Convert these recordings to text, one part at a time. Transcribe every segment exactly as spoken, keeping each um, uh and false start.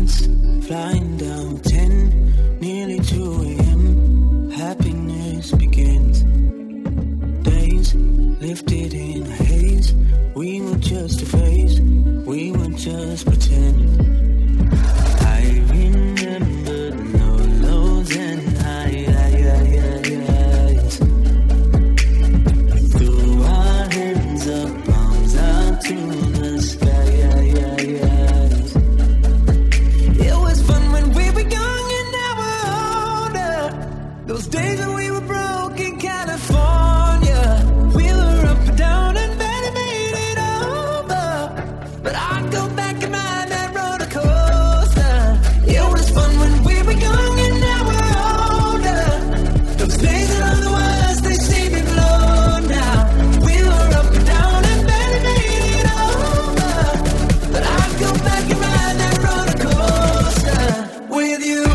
Nights flying down ten, nearly two a.m. Happiness begins. Days lifted in a haze. We were just a phase. We were just pretend. I remember no lows and high, high, high, highs. We threw our hands up, palms out to the sky. It was fun when we were young and now we're older. Those days when we were broke in California. We were up and down and barely made it over. But I'd go back and ride that roller coaster. It was fun when we were young and now we're older. Those days that are the worst, they seem to blow now. We were up and down and barely made it over. But I'd go back and ride that roller coaster with you.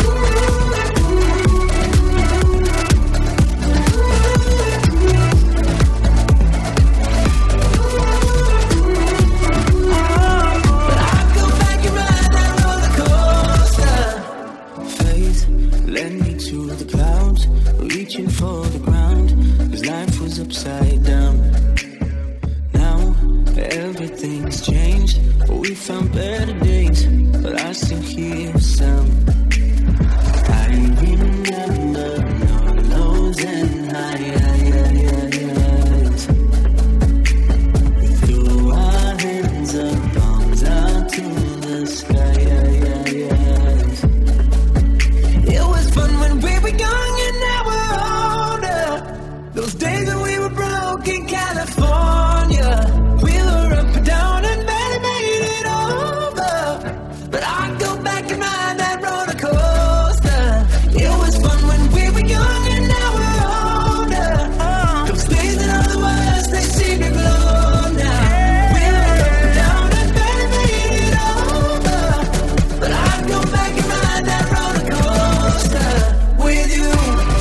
Reaching for the ground, cause life was upside down. Now everything's changed, but we found better days. But I still hear a sound. I remember no lows and high, high, high, highs. We threw our hands up, palms out to the sky. It was fun when we were young and now we're older. Those days when we were broke in California. We were up and down and barely made it over. But I'd go back and ride that roller coaster. It was fun when we were young and now we're older. Those days that are the worst, they seem to glow now. We were up and down and barely made it over. But I'd go back and ride that roller coaster with you.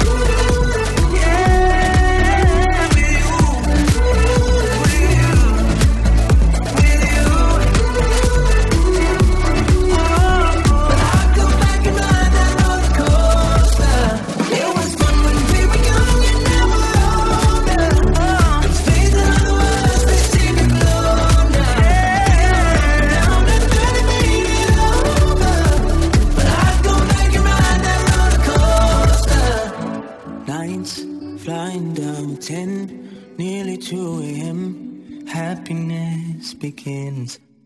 Flying down ten, nearly two a.m. Happiness begins.